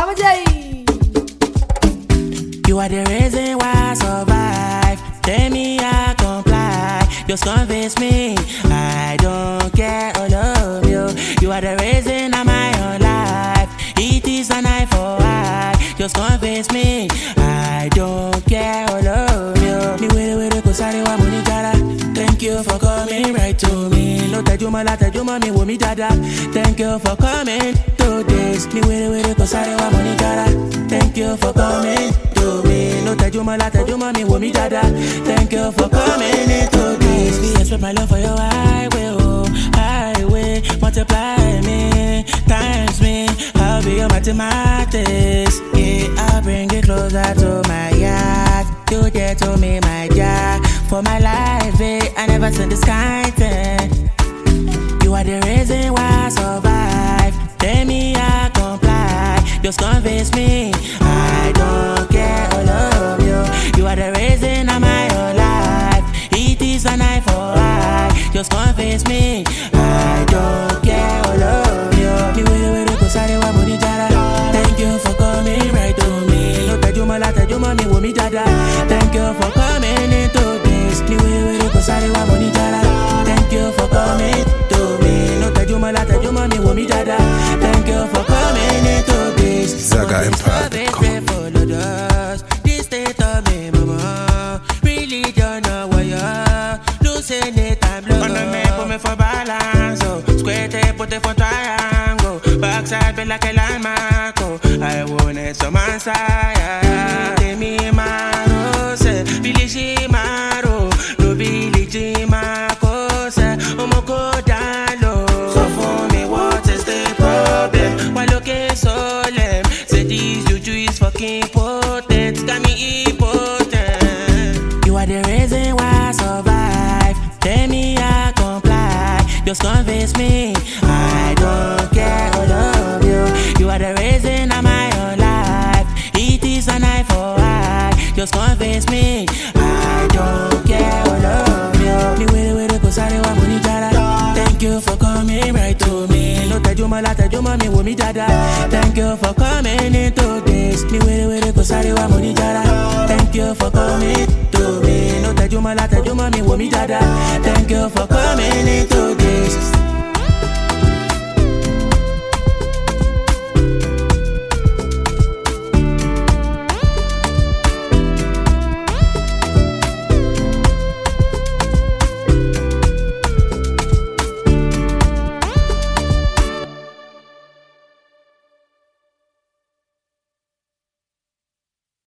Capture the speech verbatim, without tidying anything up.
You are the reason why I survive. Tell me I comply. Just convince me I don't care all of you. You are the reason I'm my own life. It is an eye for eye. Just convince me I don't care all of you. Me wait wait cause I want money jara. Thank you for coming right to me. No tajuma la tajuma me wo mi dada. Thank you for coming to this. Me wait wait cause I want money jara. Thank you for coming to me. No tajuma la tajuma me wo mi dada. Thank you for coming into this. We expect my love for your highway, oh highway. Multiply me, times me. I'll be your mathematics. Yeah, I'll bring it closer to my yard. You there to me, my job. For my life, eh, I never seen this kind thing. You are the reason why I survive. Tell me I comply. Just convince me I don't care all of you. You are the reason I'm my whole life. It is an eye for eye. Just convince me I don't care all of you. Me wait wait cause I want money jara. Thank you for coming right to me. No tajuma la tajuma me wo mi dada. Thank you for coming into this. Me wait wait cause I want money jara. Thank you for coming to me. No tajuma la tajuma me wo mi dada. Thank you for coming into this. Zaga Empire. This state of me, mama. Really don't know what you're losing it, I'm low. On the map, put me for balance. Oh. Square tape, put it for triangle. Backside, be like a landmark. Oh. I want it, some answer. Tell me, Maro, say, Billy Shimaro. No Billy Jimako, say, Omo go down low. So for me, what is the problem? Why look so lame? Say this juju is fucking potent. Got me impotent. You are the reason why I survive. Tell me I comply. Just convince me I don't care all of you. You are the reason I'm my own life. It is an eye for eye. Just convince me I don't care all of you. Me wait wait cause I want money jara. Thank you for coming right to me. No tajuma la tajuma me wo mi dada. Thank you for coming into this. Me wait wait cause I want money jara. Thank you for coming to me. No tajuma la tajuma me wo mi dada. Thank you for coming into this.